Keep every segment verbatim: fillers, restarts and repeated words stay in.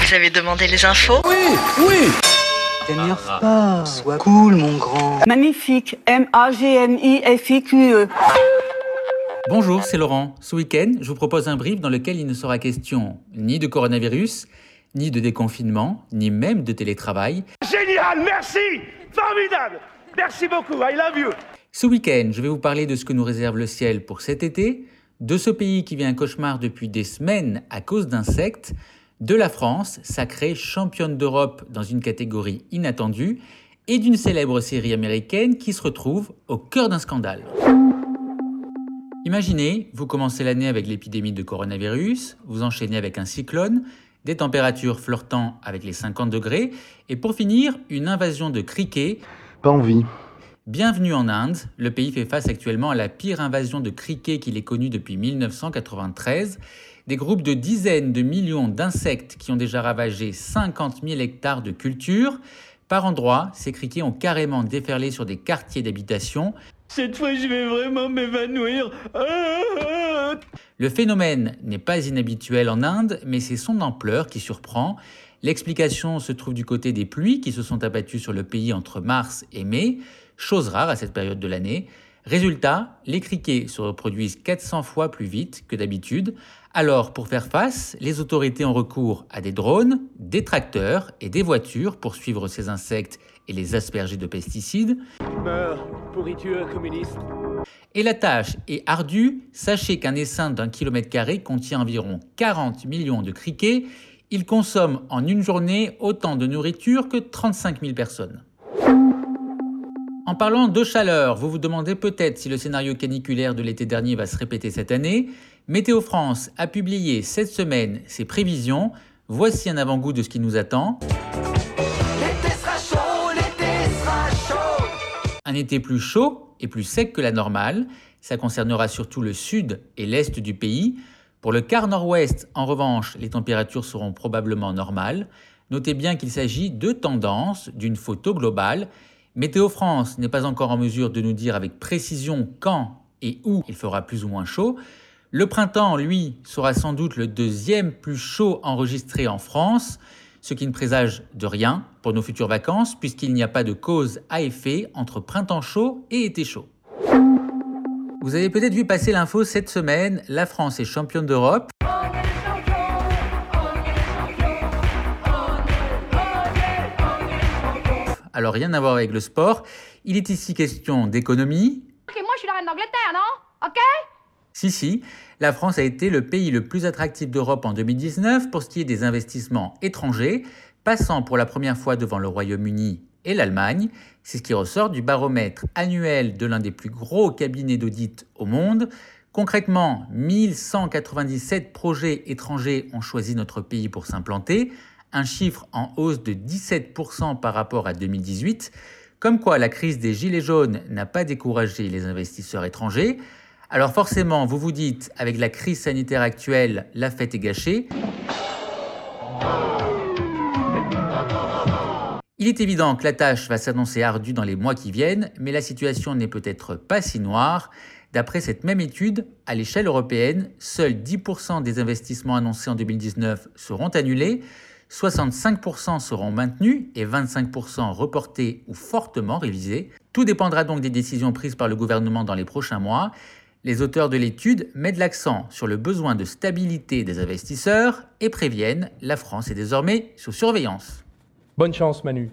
Vous avez demandé les infos? Oui, oui. T'énerve pas, sois cool mon grand. Magnifique, M A G N I F I Q E. Bonjour, c'est Laurent. Ce week-end, je vous propose un brief dans lequel il ne sera question ni de coronavirus, ni de déconfinement, ni même de télétravail. Génial, merci. Formidable. Merci beaucoup, I love you. Ce week-end, je vais vous parler de ce que nous réserve le ciel pour cet été, de ce pays qui vit un cauchemar depuis des semaines à cause d'insectes, de la France, sacrée championne d'Europe dans une catégorie inattendue, et d'une célèbre série américaine qui se retrouve au cœur d'un scandale. Imaginez, vous commencez l'année avec l'épidémie de coronavirus, vous enchaînez avec un cyclone, des températures flirtant avec les cinquante degrés, et pour finir, une invasion de criquets. Pas envie. Bienvenue en Inde, le pays fait face actuellement à la pire invasion de criquets qu'il ait connue depuis mille neuf cent quatre-vingt-treize. Des groupes de dizaines de millions d'insectes qui ont déjà ravagé cinquante mille hectares de culture. Par endroits, ces criquets ont carrément déferlé sur des quartiers d'habitation. Cette fois, je vais vraiment m'évanouir. Le phénomène n'est pas inhabituel en Inde, mais c'est son ampleur qui surprend. L'explication se trouve du côté des pluies qui se sont abattues sur le pays entre mars et mai, chose rare à cette période de l'année. Résultat, les criquets se reproduisent quatre cents fois plus vite que d'habitude. Alors, pour faire face, les autorités ont recours à des drones, des tracteurs et des voitures pour suivre ces insectes et les asperger de pesticides. Meurs, pourriture communiste. Et la tâche est ardue. Sachez qu'un essaim d'un kilomètre carré contient environ quarante millions de criquets. Ils consomment en une journée autant de nourriture que trente-cinq mille personnes. En parlant de chaleur, vous vous demandez peut-être si le scénario caniculaire de l'été dernier va se répéter cette année. Météo France a publié cette semaine ses prévisions. Voici un avant-goût de ce qui nous attend. L'été sera chaud, l'été sera chaud. Un été plus chaud et plus sec que la normale. Ça concernera surtout le sud et l'est du pays. Pour le quart nord-ouest, en revanche, les températures seront probablement normales. Notez bien qu'il s'agit de tendances, d'une photo globale. Météo France n'est pas encore en mesure de nous dire avec précision quand et où il fera plus ou moins chaud. Le printemps, lui, sera sans doute le deuxième plus chaud enregistré en France, ce qui ne présage de rien pour nos futures vacances puisqu'il n'y a pas de cause à effet entre printemps chaud et été chaud. Vous avez peut-être vu passer l'info cette semaine, la France est championne d'Europe. Alors rien à voir avec le sport, il est ici question d'économie. Ok, moi je suis la reine d'Angleterre, non? Ok? Si, si, la France a été le pays le plus attractif d'Europe en deux mille dix-neuf pour ce qui est des investissements étrangers, passant pour la première fois devant le Royaume-Uni et l'Allemagne. C'est ce qui ressort du baromètre annuel de l'un des plus gros cabinets d'audit au monde. Concrètement, mille cent quatre-vingt-dix-sept projets étrangers ont choisi notre pays pour s'implanter, un chiffre en hausse de dix-sept pour cent par rapport à deux mille dix-huit. Comme quoi la crise des gilets jaunes n'a pas découragé les investisseurs étrangers. Alors forcément, vous vous dites, avec la crise sanitaire actuelle, la fête est gâchée. Il est évident que la tâche va s'annoncer ardue dans les mois qui viennent, mais la situation n'est peut-être pas si noire. D'après cette même étude, à l'échelle européenne, seuls dix pour cent des investissements annoncés en deux mille dix-neuf seront annulés, soixante-cinq pour cent seront maintenus et vingt-cinq pour cent reportés ou fortement révisés. Tout dépendra donc des décisions prises par le gouvernement dans les prochains mois. Les auteurs de l'étude mettent l'accent sur le besoin de stabilité des investisseurs et préviennent, la France est désormais sous surveillance. Bonne chance Manu.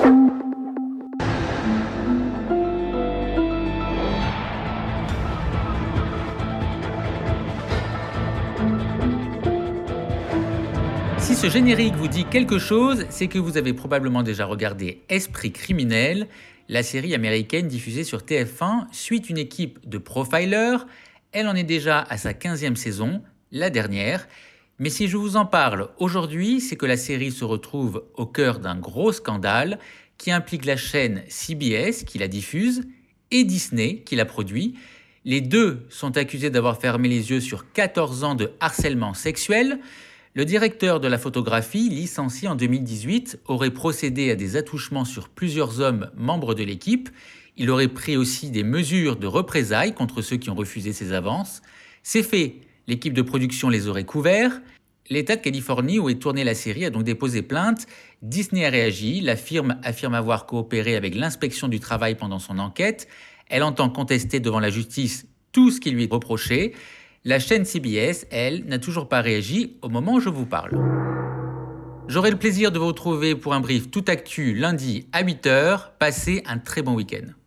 Si ce générique vous dit quelque chose, c'est que vous avez probablement déjà regardé Esprit criminel, la série américaine diffusée sur T F un suit une équipe de profilers. Elle en est déjà à sa quinzième saison, la dernière. Mais si je vous en parle aujourd'hui, c'est que la série se retrouve au cœur d'un gros scandale qui implique la chaîne C B S qui la diffuse et Disney qui la produit. Les deux sont accusés d'avoir fermé les yeux sur quatorze ans de harcèlement sexuel. Le directeur de la photographie, licencié en deux mille dix-huit, aurait procédé à des attouchements sur plusieurs hommes membres de l'équipe. Il aurait pris aussi des mesures de représailles contre ceux qui ont refusé ses avances. C'est fait, l'équipe de production les aurait couverts. L'État de Californie où est tournée la série a donc déposé plainte. Disney a réagi. La firme affirme avoir coopéré avec l'inspection du travail pendant son enquête. Elle entend contester devant la justice tout ce qui lui est reproché. La chaîne C B S, elle, n'a toujours pas réagi au moment où je vous parle. J'aurai le plaisir de vous retrouver pour un brief tout actu lundi à huit heures. Passez un très bon week-end.